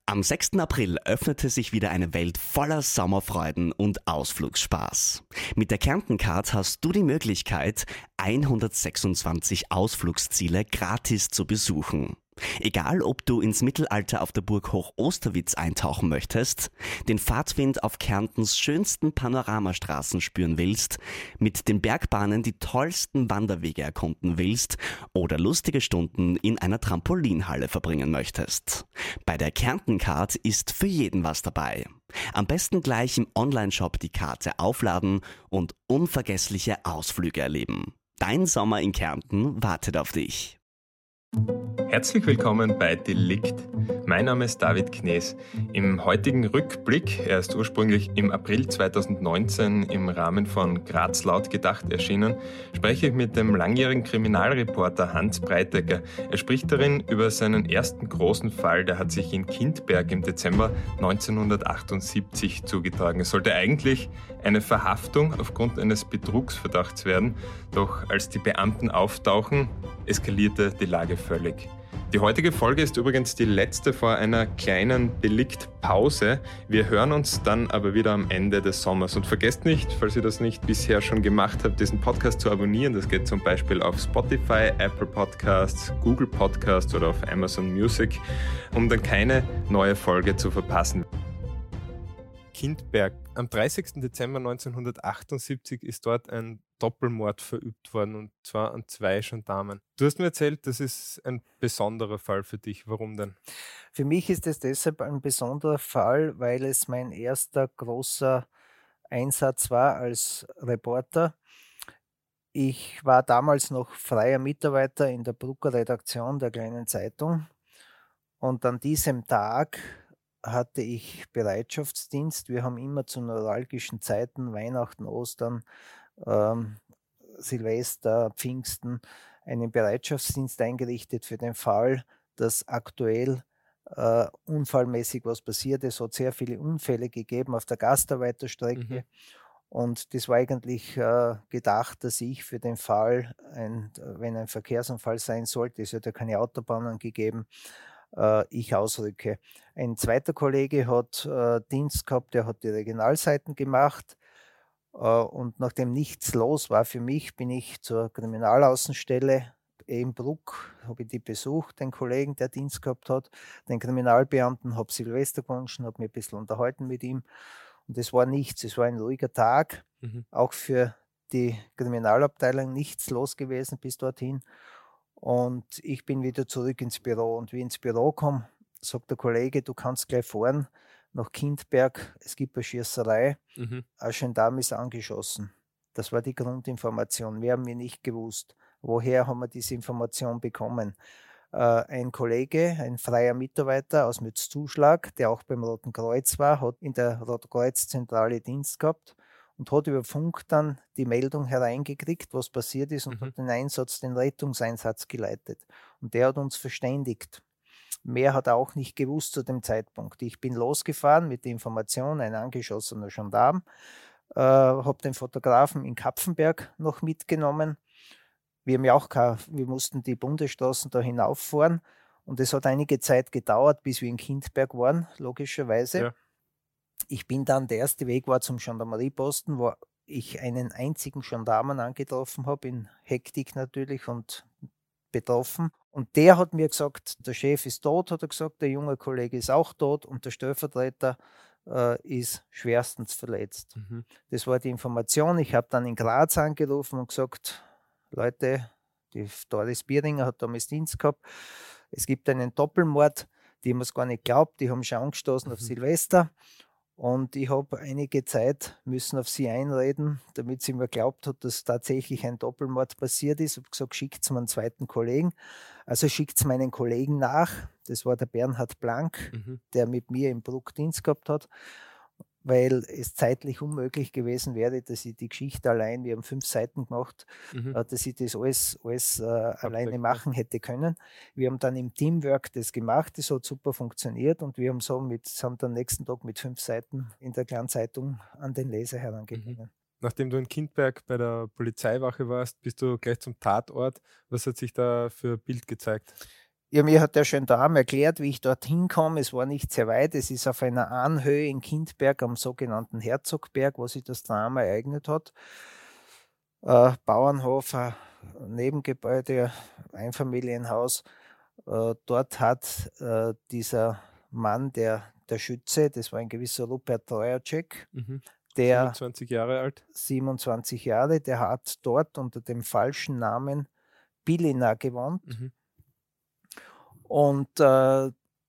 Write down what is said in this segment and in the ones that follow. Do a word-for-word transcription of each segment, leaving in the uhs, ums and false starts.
Am sechsten April öffnete sich wieder eine Welt voller Sommerfreuden und Ausflugsspaß. Mit der Kärnten-Card hast du die Möglichkeit, hundertsechsundzwanzig Ausflugsziele gratis zu besuchen. Egal, ob du ins Mittelalter auf der Burg Hoch-Osterwitz eintauchen möchtest, den Fahrtwind auf Kärntens schönsten Panoramastraßen spüren willst, mit den Bergbahnen die tollsten Wanderwege erkunden willst oder lustige Stunden in einer Trampolinhalle verbringen möchtest. Bei der Kärnten-Card ist für jeden was dabei. Am besten gleich im Onlineshop die Karte aufladen und unvergessliche Ausflüge erleben. Dein Sommer in Kärnten wartet auf dich. Herzlich willkommen bei Delikt. Mein Name ist David Knees. Im heutigen Rückblick, er ist ursprünglich im April zweitausendneunzehn im Rahmen von Graz laut gedacht erschienen, spreche ich mit dem langjährigen Kriminalreporter Hans Breitegger. Er spricht darin über seinen ersten großen Fall, der hat sich in Kindberg im Dezember neunzehnhundertachtundsiebzig zugetragen. Es sollte eigentlich eine Verhaftung aufgrund eines Betrugsverdachts werden, doch als die Beamten auftauchen, eskalierte die Lage völlig. Die heutige Folge ist übrigens die letzte vor einer kleinen Deliktpause. Wir hören uns dann aber wieder am Ende des Sommers. Und vergesst nicht, falls ihr das nicht bisher schon gemacht habt, diesen Podcast zu abonnieren. Das geht zum Beispiel auf Spotify, Apple Podcasts, Google Podcasts oder auf Amazon Music, um dann keine neue Folge zu verpassen. Kindberg. Am dreißigsten Dezember neunzehnhundertachtundsiebzig ist dort ein Doppelmord verübt worden, und zwar an zwei Gendarmen. Du hast mir erzählt, das ist ein besonderer Fall für dich. Warum denn? Für mich ist es deshalb ein besonderer Fall, weil es mein erster großer Einsatz war als Reporter. Ich war damals noch freier Mitarbeiter in der Brucker Redaktion der Kleinen Zeitung, und an diesem Tag hatte ich Bereitschaftsdienst. Wir haben immer zu neuralgischen Zeiten, Weihnachten, Ostern, ähm, Silvester, Pfingsten, einen Bereitschaftsdienst eingerichtet für den Fall, dass aktuell äh, unfallmäßig was passiert. Es hat sehr viele Unfälle gegeben auf der Gastarbeiterstrecke. Mhm. Und das war eigentlich äh, gedacht, dass ich für den Fall, ein, wenn ein Verkehrsunfall sein sollte, es hat ja keine Autobahnen gegeben, äh, ich ausrücke. Ein zweiter Kollege hat äh, Dienst gehabt, der hat die Regionalseiten gemacht. Und nachdem nichts los war für mich, bin ich zur Kriminalaußenstelle in Bruck, habe ich die besucht, den Kollegen, der Dienst gehabt hat, den Kriminalbeamten, habe Silvester gewünscht, habe mich ein bisschen unterhalten mit ihm. Und es war nichts, es war ein ruhiger Tag, mhm. auch für die Kriminalabteilung nichts los gewesen bis dorthin. Und ich bin wieder zurück ins Büro. Und wie ich ins Büro komme, sagt der Kollege, du kannst gleich fahren nach Kindberg, es gibt eine Schießerei, mhm. ein Gendarm ist angeschossen. Das war die Grundinformation. Wir haben wir nicht gewusst. Woher haben wir diese Information bekommen? Äh, ein Kollege, ein freier Mitarbeiter aus Mützzuschlag, der auch beim Roten Kreuz war, hat in der Roten Kreuz-Zentrale Dienst gehabt und hat über Funk dann die Meldung hereingekriegt, was passiert ist, und mhm. hat den Einsatz, den Rettungseinsatz geleitet. Und der hat uns verständigt. Mehr hat er auch nicht gewusst zu dem Zeitpunkt. Ich bin losgefahren mit der Information, ein angeschossener Gendarm, äh, habe den Fotografen in Kapfenberg noch mitgenommen. Wir, haben ja auch, wir mussten die Bundesstraßen da hinauffahren, und es hat einige Zeit gedauert, bis wir in Kindberg waren, logischerweise. Ja. Ich bin dann, der erste Weg war zum Gendarmerieposten, wo ich einen einzigen Gendarmen angetroffen habe, in Hektik natürlich und betroffen. Und der hat mir gesagt, der Chef ist tot, hat er gesagt, der junge Kollege ist auch tot und der Stellvertreter äh, ist schwerstens verletzt. Mhm. Das war die Information. Ich habe dann in Graz angerufen und gesagt, Leute, die Doris Bieringer hat damals Dienst gehabt, es gibt einen Doppelmord, die haben es gar nicht geglaubt, die haben schon angestoßen mhm. auf Silvester. Und ich habe einige Zeit müssen auf sie einreden, damit sie mir glaubt hat, dass tatsächlich ein Doppelmord passiert ist. Ich habe gesagt, schickt es mir einen zweiten Kollegen. Also schickt es meinen Kollegen nach. Das war der Bernhard Blank, mhm. der mit mir im Bruck Dienst gehabt hat, weil es zeitlich unmöglich gewesen wäre, dass ich die Geschichte allein, wir haben fünf Seiten gemacht, mhm. dass ich das alles, alles äh, alleine machen hätte können. Wir haben dann im Teamwork das gemacht, das hat super funktioniert, und wir haben so mit, haben dann nächsten Tag mit fünf Seiten in der Kleinzeitung an den Leser herangegeben. Mhm. Nachdem du in Kindberg bei der Polizeiwache warst, bist du gleich zum Tatort. Was hat sich da für ein Bild gezeigt? Ja, mir hat der Gendarm erklärt, wie ich dorthin komme. Es war nicht sehr weit. Es ist auf einer Anhöhe in Kindberg am sogenannten Herzogberg, wo sich das Drama ereignet hat. Äh, Bauernhof, ein Nebengebäude, Einfamilienhaus. Äh, dort hat äh, dieser Mann, der, der Schütze, das war ein gewisser Rupert Treuerczek, Mhm. der siebenundzwanzig Jahre alt. siebenundzwanzig Jahre, der hat dort unter dem falschen Namen Bilina gewohnt. Mhm. Und äh,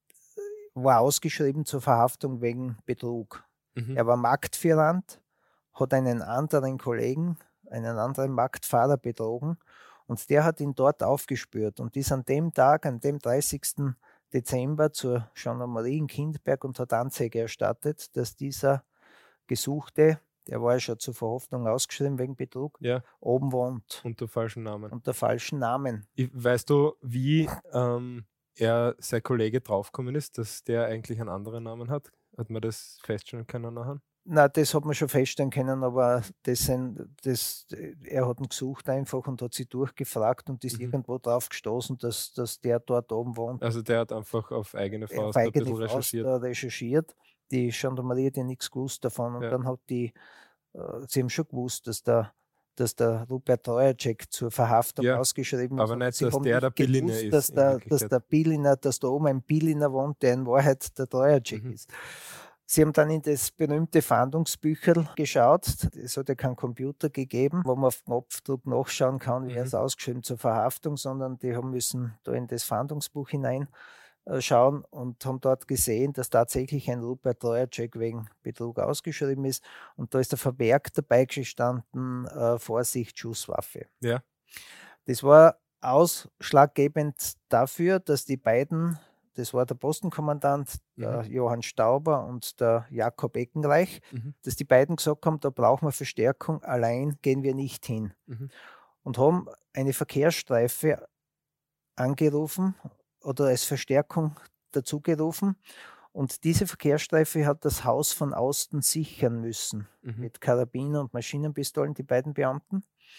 war ausgeschrieben zur Verhaftung wegen Betrug. Mhm. Er war Marktfirant, hat einen anderen Kollegen, einen anderen Marktfahrer betrogen und der hat ihn dort aufgespürt und ist an dem Tag, an dem dreißigsten Dezember zur Gendarmerie in Kindberg und hat Anzeige erstattet, dass dieser Gesuchte, der war ja schon zur Verhaftung ausgeschrieben wegen Betrug, Ja, oben wohnt, unter falschen Namen. unter falschen Namen. Ich, weißt du, wie ähm, er, sein Kollege draufgekommen ist, dass der eigentlich einen anderen Namen hat? Hat man das feststellen können nachher? Na, das hat man schon feststellen können, aber das sind, das, er hat ihn gesucht einfach und hat sie durchgefragt und ist Mhm. irgendwo drauf gestoßen, dass, dass der dort oben wohnt. Also der hat einfach auf eigene Er Faust auf ein eigene bisschen Faust recherchiert. da recherchiert. Die Gendarmerie hat ja nichts gewusst davon und Ja. dann hat die, äh, sie haben schon gewusst, dass der, dass der Rupert Treuerczek zur Verhaftung Ja, ausgeschrieben ist. aber aber nicht, sie dass haben der nicht der Billiner gewusst, ist dass in der, dass Wirklichkeit. der Billiner, dass da oben ein Billiner wohnt, der in Wahrheit der Treuerczek Mhm. ist. Sie haben dann in das berühmte Fahndungsbücherl geschaut. Es hat ja keinen Computer gegeben, wo man auf Knopfdruck nachschauen kann, wer Mhm. ist ausgeschrieben zur Verhaftung, sondern die haben müssen da in das Fahndungsbuch hineinschauen und haben dort gesehen, dass tatsächlich ein Rupert Treuerczek wegen Betrug ausgeschrieben ist. Und da ist der Vermerk dabei gestanden, äh, Vorsicht, Schusswaffe. Ja. Das war ausschlaggebend dafür, dass die beiden, das war der Postenkommandant, der Mhm. Johann Stauber und der Jakob Eckenreich, Mhm. dass die beiden gesagt haben, da brauchen wir Verstärkung, allein gehen wir nicht hin. Mhm. Und haben eine Verkehrsstreife angerufen oder als Verstärkung dazugerufen. Und diese Verkehrsstreife hat das Haus von außen sichern müssen, Mhm. mit Karabiner und Maschinenpistolen, die beiden Beamten,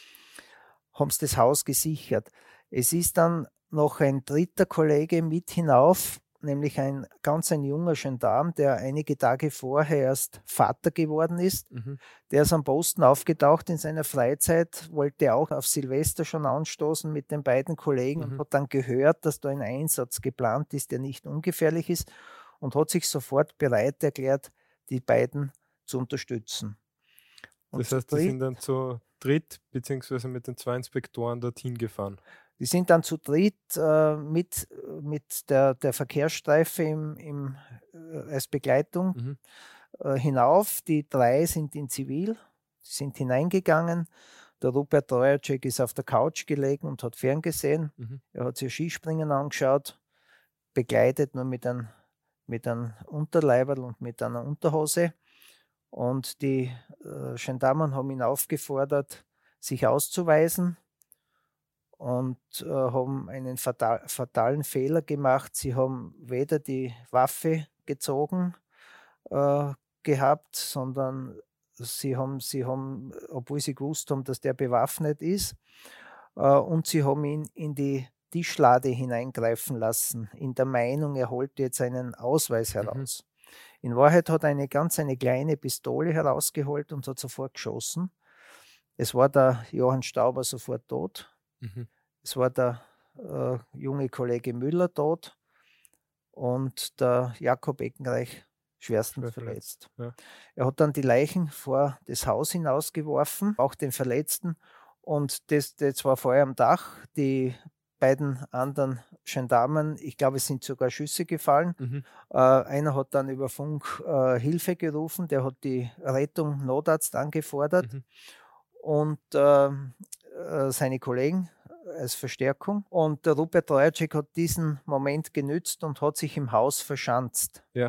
haben sie das Haus gesichert. Es ist dann noch ein dritter Kollege mit hinauf, nämlich ein ganz ein junger Gendarm, der einige Tage vorher erst Vater geworden ist. Mhm. Der ist am Posten aufgetaucht in seiner Freizeit, wollte auch auf Silvester schon anstoßen mit den beiden Kollegen Mhm. und hat dann gehört, dass da ein Einsatz geplant ist, der nicht ungefährlich ist und hat sich sofort bereit erklärt, die beiden zu unterstützen. Und Das zu heißt, die dritt- sind dann zu dritt, beziehungsweise mit den zwei Inspektoren dorthin gefahren. Die sind dann zu dritt äh, mit, mit der, der Verkehrsstreife im, im, äh, als Begleitung Mhm. äh, hinauf. Die drei sind in Zivil, sind hineingegangen. Der Rupert Treuerczek ist auf der Couch gelegen und hat ferngesehen. Mhm. Er hat sich Skispringen angeschaut, begleitet nur mit einem, mit einem Unterleiberl und mit einer Unterhose. Und die äh, Gendarmen haben ihn aufgefordert, sich auszuweisen und äh, haben einen fatal, fatalen Fehler gemacht. Sie haben weder die Waffe gezogen äh, gehabt, sondern sie haben, sie haben, obwohl sie gewusst haben, dass der bewaffnet ist, äh, und sie haben ihn in die Tischlade hineingreifen lassen, in der Meinung, er holt jetzt einen Ausweis heraus. Mhm. In Wahrheit hat er eine ganz eine kleine Pistole herausgeholt und hat sofort geschossen. Es war der Johann Stauber sofort tot. Mhm. Es war der äh, junge Kollege Müller tot und der Jakob Eckenreich schwerstens Schwer verletzt. verletzt, ja. Er hat dann die Leichen vor das Haus hinausgeworfen, auch den Verletzten. Und das, das war vorher am Dach. Die beiden anderen Gendarmen, ich glaube, es sind sogar Schüsse gefallen. Mhm. Äh, einer hat dann über Funk äh, Hilfe gerufen, der hat die Rettung, Notarzt angefordert. Mhm. Und äh, äh, seine Kollegen als Verstärkung. Und der Rupert Treuerczek hat diesen Moment genützt und hat sich im Haus verschanzt. Ja.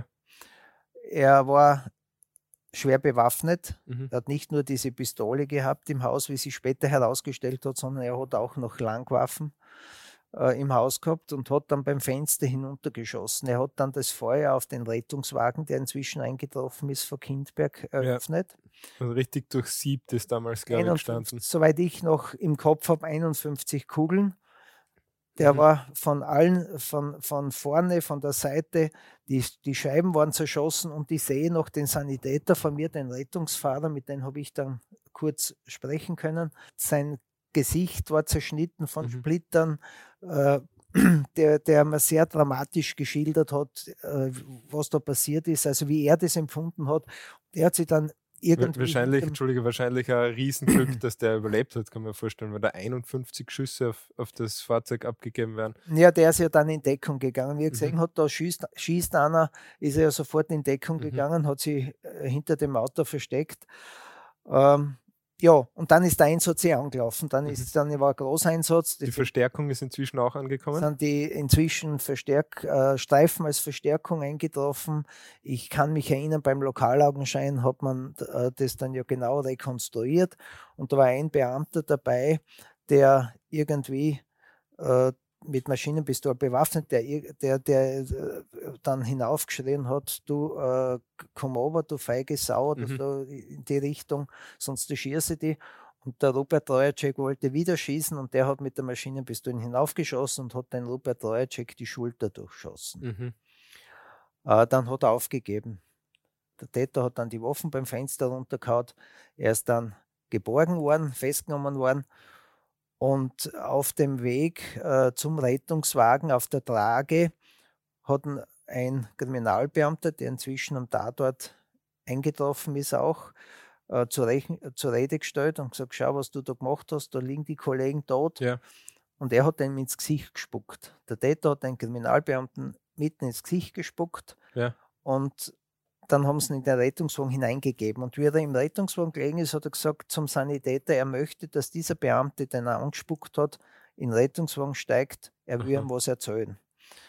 Er war schwer bewaffnet. Mhm. Er hat nicht nur diese Pistole gehabt im Haus, wie sich später herausgestellt hat, sondern er hat auch noch Langwaffen äh, im Haus gehabt und hat dann beim Fenster hinuntergeschossen. Er hat dann das Feuer auf den Rettungswagen, der inzwischen eingetroffen ist, vor Kindberg, eröffnet. Ja. Also richtig durchsiebt ist damals, glaube ich, gestanden. Soweit ich noch im Kopf habe, einundfünfzig Kugeln. Der Mhm. war von allen, von, von vorne, von der Seite, die, die Scheiben waren zerschossen und ich sehe noch den Sanitäter von mir, den Rettungsfahrer, mit dem habe ich dann kurz sprechen können. Sein Gesicht war zerschnitten von Mhm. Splittern, äh, der, der mir sehr dramatisch geschildert hat, äh, was da passiert ist, also wie er das empfunden hat. Der hat sich dann Wa- irgendwie Wahrscheinlich, hinterm- Entschuldige, wahrscheinlich ein Riesenglück, dass der überlebt hat, kann man vorstellen, weil da einundfünfzig Schüsse auf, auf das Fahrzeug abgegeben werden. Ja, der ist ja dann in Deckung gegangen. Wie er Mhm. gesehen hat, da schießt, schießt einer, ist er ja sofort in Deckung Mhm. gegangen, hat sich äh, hinter dem Auto versteckt. Ähm, ja, und dann ist der Einsatz eh angelaufen. Dann, Mhm. ist, dann war ein Großeinsatz. Die Das Verstärkung ist inzwischen auch angekommen. sind die inzwischen Verstärk, äh, Streifen als Verstärkung eingetroffen. Ich kann mich erinnern, beim Lokalaugenschein hat man äh, das dann ja genau rekonstruiert. Und da war ein Beamter dabei, der irgendwie äh, mit Maschinenpistole bewaffnet, der, ir- der, der äh, dann hinaufgeschrien hat, du äh, komm over, du feige Sau, oder Mhm. so in die Richtung, sonst schieße ich die. Und der Rupert Trojacek wollte wieder schießen und der hat mit der Maschinenpistole hinaufgeschossen und hat den Rupert Trojacek die Schulter durchschossen. Mhm. Äh, dann hat er aufgegeben. Der Täter hat dann die Waffen beim Fenster runtergehauen. Er ist dann geborgen worden, festgenommen worden. Und auf dem Weg äh, zum Rettungswagen auf der Trage hat ein, ein Kriminalbeamter, der inzwischen am Tatort eingetroffen ist, auch äh, zur, Rechen, zur Rede gestellt und gesagt, schau, was du da gemacht hast, da liegen die Kollegen tot. Ja. Und er hat ihm ins Gesicht gespuckt. Der Täter hat den Kriminalbeamten mitten ins Gesicht gespuckt Ja. und dann haben sie ihn in den Rettungswagen hineingegeben. Und wie er im Rettungswagen gelegen ist, hat er gesagt zum Sanitäter, er möchte, dass dieser Beamte, den er angespuckt hat, in den Rettungswagen steigt, er will Aha. ihm was erzählen.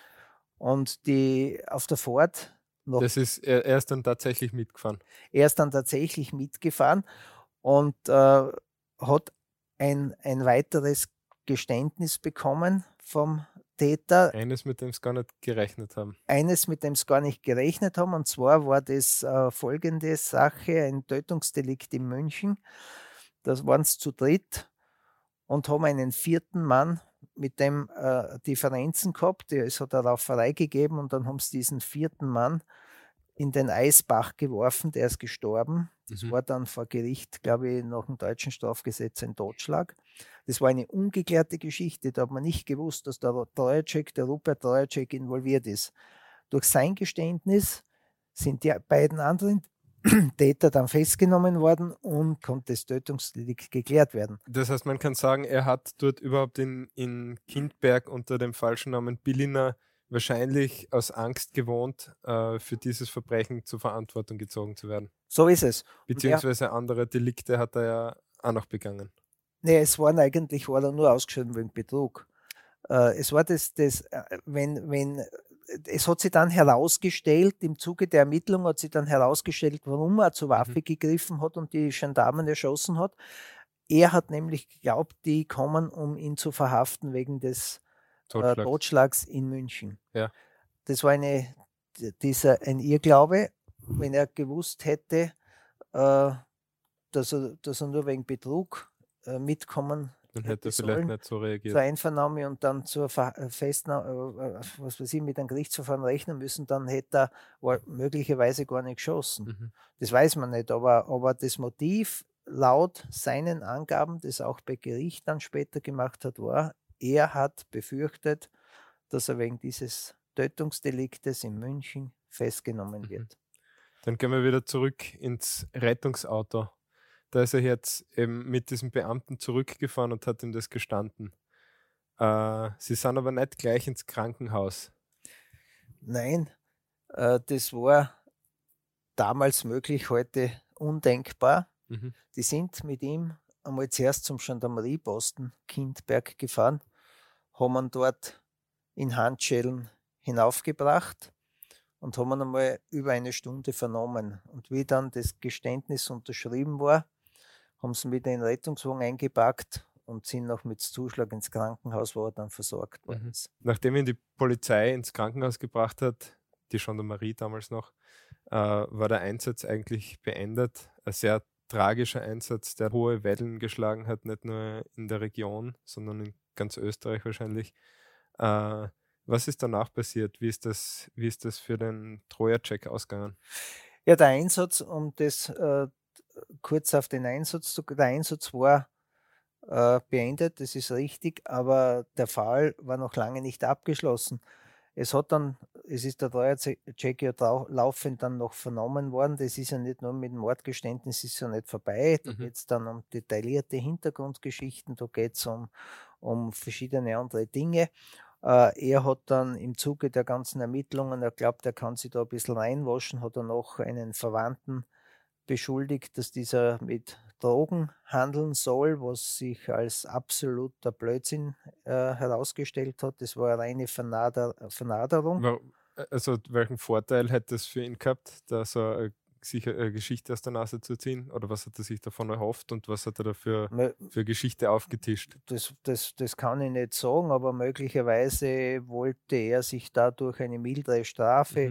Und die auf der Fahrt noch, Das ist, er, er ist dann tatsächlich mitgefahren. er ist dann tatsächlich mitgefahren und äh, hat ein, ein weiteres Geständnis bekommen vom Täter. Eines, mit dem sie gar nicht gerechnet haben. Eines, mit dem sie gar nicht gerechnet haben, und zwar war das äh, folgende Sache, ein Tötungsdelikt in München. Da waren sie zu dritt und haben einen vierten Mann mit dem äh, Differenzen gehabt. Es hat eine Rauferei gegeben und dann haben sie diesen vierten Mann in den Eisbach geworfen, der ist gestorben. Das Mhm. war dann vor Gericht, glaube ich, nach dem deutschen Strafgesetz ein Totschlag. Das war eine ungeklärte Geschichte, da hat man nicht gewusst, dass der Trojacek, der Rupert Trojacek involviert ist. Durch sein Geständnis sind die beiden anderen Täter dann festgenommen worden und konnte das Tötungsdelikt geklärt werden. Das heißt, man kann sagen, er hat dort überhaupt in, in Kindberg unter dem falschen Namen Billiner wahrscheinlich aus Angst gewohnt, äh, für dieses Verbrechen zur Verantwortung gezogen zu werden. So ist es. Und er, Beziehungsweise andere Delikte hat er ja auch noch begangen. nee, es waren eigentlich, war er nur ausgeschrieben wegen Betrug. Äh, es war das, das äh, wenn, wenn, es hat sich dann herausgestellt, im Zuge der Ermittlung hat sich dann herausgestellt, warum er zur Waffe Mhm. gegriffen hat und die Gendarmen erschossen hat. Er hat nämlich geglaubt, die kommen, um ihn zu verhaften wegen des äh, Totschlag. Totschlags in München. Ja. Das war eine, dieser, ein Irrglaube. Wenn er gewusst hätte, äh, dass, er, dass er nur wegen Betrug äh, mitkommen Dann hätte hätte er vielleicht sollen, nicht so reagiert. zur Einvernahme und dann zur Ver äh, Festnahme, äh, was weiß ich, mit einem Gerichtsverfahren rechnen müssen, dann hätte er war, möglicherweise gar nicht geschossen. Mhm. Das weiß man nicht, aber, aber das Motiv laut seinen Angaben, das auch bei Gericht dann später gemacht hat, war, er hat befürchtet, dass er wegen dieses Tötungsdeliktes in München festgenommen Mhm. wird. Dann gehen wir wieder zurück ins Rettungsauto. Da ist er jetzt eben mit diesem Beamten zurückgefahren und hat ihm das gestanden. Äh, sie sind aber nicht gleich ins Krankenhaus. Nein, äh, das war damals möglich, heute undenkbar. Mhm. Die sind mit ihm einmal zuerst zum Gendarmerieposten Kindberg gefahren, haben ihn dort in Handschellen hinaufgebracht und haben ihn einmal über eine Stunde vernommen. Und wie dann das Geständnis unterschrieben war, haben sie ihn wieder in den Rettungswagen eingepackt und sind noch mit Zuschlag ins Krankenhaus, wo er dann versorgt worden Mhm. ist. Nachdem ihn die Polizei ins Krankenhaus gebracht hat, die Gendarmerie damals noch, äh, war der Einsatz eigentlich beendet. Ein sehr tragischer Einsatz, der hohe Wellen geschlagen hat, nicht nur in der Region, sondern in ganz Österreich wahrscheinlich. Äh, was ist danach passiert? Wie ist das, wie ist das für den Troja-Check ausgegangen? Ja, der Einsatz, um das äh, kurz auf den Einsatz zu der Einsatz war äh, beendet, das ist richtig, aber der Fall war noch lange nicht abgeschlossen. Es hat dann, es ist der Troja-Check ja trau- laufend dann noch vernommen worden. Das ist ja nicht nur mit dem Mordgeständnis, ist ja nicht vorbei. Da Mhm. geht es dann um detaillierte Hintergrundgeschichten, da geht es um, um verschiedene andere Dinge. Äh, er hat dann im Zuge der ganzen Ermittlungen, er glaubt, er kann sich da ein bisschen reinwaschen, hat er noch einen Verwandten beschuldigt, dass dieser mit Drogen handeln soll, was sich als absoluter Blödsinn äh, herausgestellt hat. Das war eine reine Vernader Vernaderung. Wa- Also welchen Vorteil hätte es für ihn gehabt, da so eine, sich eine Geschichte aus der Nase zu ziehen? Oder was hat er sich davon erhofft und was hat er dafür Mö- für Geschichte aufgetischt? Das, das, das kann ich nicht sagen, aber möglicherweise wollte er sich dadurch eine mildere Strafe, Mhm.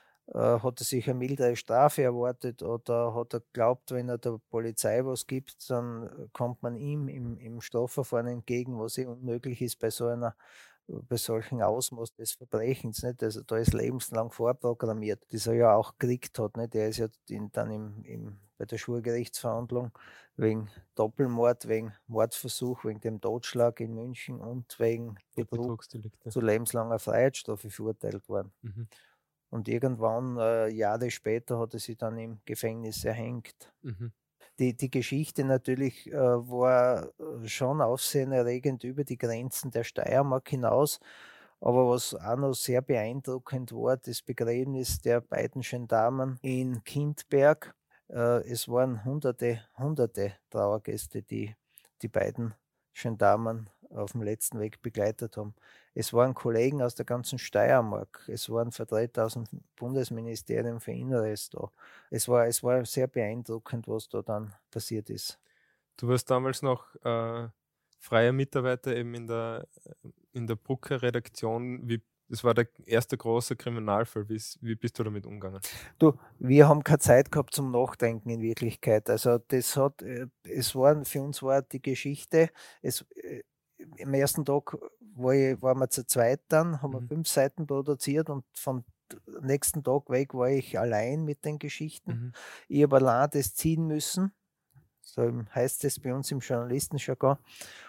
äh, hat er sich eine mildere Strafe erwartet oder hat er geglaubt, wenn er der Polizei was gibt, dann kommt man ihm im, im Strafverfahren entgegen, was eh unmöglich ist bei so einer bei solchen Ausmaß des Verbrechens, nicht? Also da ist lebenslang vorprogrammiert, das er ja auch gekriegt hat, nicht? Der ist ja in, dann im, im, bei der Schwurgerichtsverhandlung wegen Doppelmord, wegen Mordversuch, wegen dem Totschlag in München und wegen Betrug Betrugsdelikte. zu lebenslanger Freiheitsstrafe verurteilt worden. Mhm. Und irgendwann, äh, Jahre später, hat er sich dann im Gefängnis erhängt. Mhm. Die, die Geschichte natürlich äh, war äh, schon aufsehenerregend über die Grenzen der Steiermark hinaus. Aber was auch noch sehr beeindruckend war, das Begräbnis der beiden Gendarmen in Kindberg. Äh, es waren hunderte, hunderte Trauergäste, die die beiden Gendarmen auf dem letzten Weg begleitet haben. Es waren Kollegen aus der ganzen Steiermark, es waren Vertreter aus dem Bundesministerium für Inneres da. Es war, es war sehr beeindruckend, was da dann passiert ist. Du warst damals noch äh, freier Mitarbeiter eben in der, in der Brucker-Redaktion. Wie, das war der erste große Kriminalfall. Wie, ist- wie bist du damit umgegangen? Du, wir haben keine Zeit gehabt zum Nachdenken in Wirklichkeit. Also das hat, äh, es war, für uns war die Geschichte, es, äh, am ersten Tag war ich, waren wir zu zweit dann, haben wir Mhm. fünf Seiten produziert und vom nächsten Tag weg war ich allein mit den Geschichten. Mhm. Ich habe allein das ziehen müssen, so heißt es bei uns im Journalistenjargon.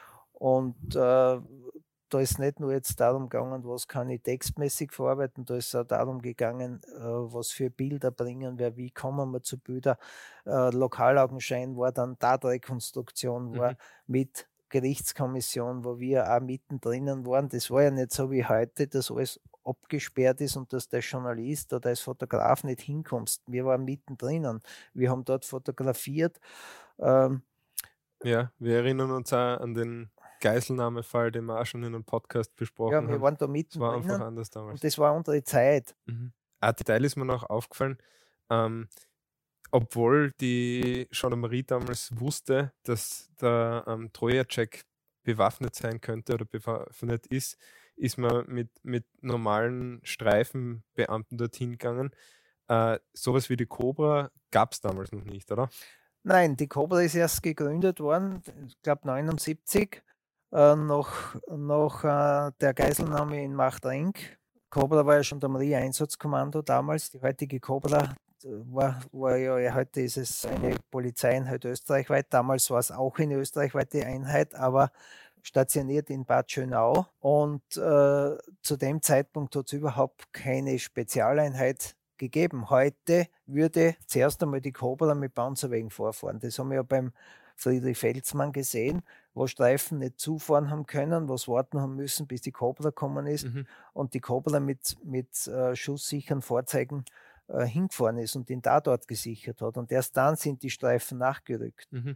Und äh, da ist nicht nur jetzt darum gegangen, was kann ich textmäßig verarbeiten, da ist auch darum gegangen, äh, was für Bilder bringen wir, wie kommen wir zu Bildern. Äh, Lokalaugenschein war dann Tatrekonstruktion, war Mhm. mit Gerichtskommission, wo wir auch mittendrin waren. Das war ja nicht so wie heute, dass alles abgesperrt ist und dass der Journalist oder als Fotograf nicht hinkommst. Wir waren mittendrin. Wir haben dort fotografiert. Ähm, Ja, wir erinnern uns auch an den Geiselnahmefall, den wir auch schon in einem Podcast besprochen ja, wir haben. waren da Das war einfach mittendrin anders damals. und das war unsere Zeit. Mhm. Ein Detail ist mir noch aufgefallen, ähm, obwohl die Gendarmerie damals wusste, dass der ähm, Troja-Check bewaffnet sein könnte oder bewaffnet ist, ist man mit, mit normalen Streifenbeamten dorthin gegangen. Äh, sowas wie die Cobra gab es damals noch nicht, oder? Nein, die Cobra ist erst gegründet worden, ich glaube neunundsiebzig, äh, nach, nach äh, der Geiselnahme in Machtrenk. Cobra war ja Gendarmerie-Einsatzkommando damals. Die heutige Cobra äh, war, war ja, heute ist es eine Polizeieinheit österreichweit. Damals war es auch eine österreichweite Einheit, aber stationiert in Bad Schönau. Und äh, zu dem Zeitpunkt hat es überhaupt keine Spezialeinheit gegeben. Heute würde zuerst einmal die Cobra mit Panzerwegen vorfahren. Das haben wir ja beim Friedrich Felsmann gesehen, wo Streifen nicht zufahren haben können, was warten haben müssen, bis die Cobra gekommen ist Mhm. und die Cobra mit, mit äh, schusssicheren Fahrzeugen äh, hingefahren ist und den Tatort gesichert hat. Und erst dann sind die Streifen nachgerückt. Mhm.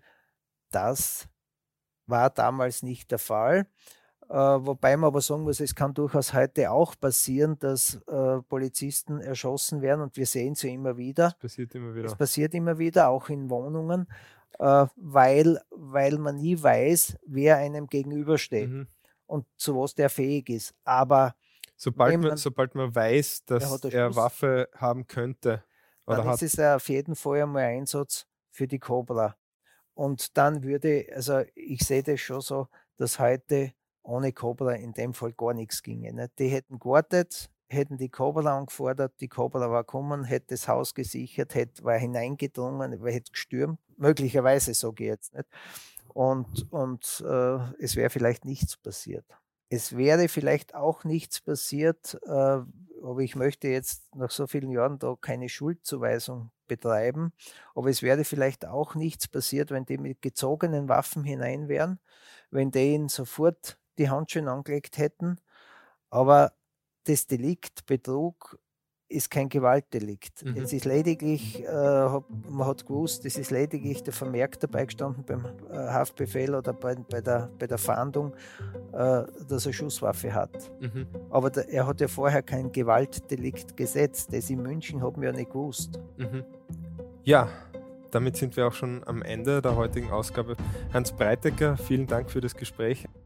Das war damals nicht der Fall. Äh, wobei man aber sagen muss, es kann durchaus heute auch passieren, dass äh, Polizisten erschossen werden und wir sehen sie immer wieder. Das passiert immer wieder. Es passiert immer wieder, auch in Wohnungen, äh, weil, weil man nie weiß, wer einem gegenübersteht Mhm. und zu was der fähig ist. Aber Sobald wenn man, man- sobald man weiß, dass hat eine er Schuss- Waffe haben könnte oder dann hat, ist es ja auf jeden Fall einmal ein Einsatz für die Cobra. Und dann würde, also ich sehe das schon so, dass heute ohne Cobra in dem Fall gar nichts ginge. Nicht? Die hätten gewartet, hätten die Cobra angefordert, die Cobra war gekommen, hätte das Haus gesichert, hätte, war hineingedrungen, hätte gestürmt, möglicherweise sage ich jetzt nicht. Und, und äh, es wäre vielleicht nichts passiert. Es wäre vielleicht auch nichts passiert, äh, aber ich möchte jetzt nach so vielen Jahren da keine Schuldzuweisung betreiben, aber es wäre vielleicht auch nichts passiert, wenn die mit gezogenen Waffen hinein wären, wenn die ihnen sofort die Handschuhe angelegt hätten, aber das Delikt, Betrug, ist kein Gewaltdelikt. Mhm. Es ist lediglich, äh, hab, man hat gewusst, es ist lediglich der Vermerk dabei gestanden beim äh, Haftbefehl oder bei, bei, der, bei der Fahndung, äh, dass er Schusswaffe hat. Mhm. Aber der, er hat ja vorher kein Gewaltdelikt gesetzt. Das in München haben wir ja nicht gewusst. Mhm. Ja, damit sind wir auch schon am Ende der heutigen Ausgabe. Hans Breitecker, vielen Dank für das Gespräch.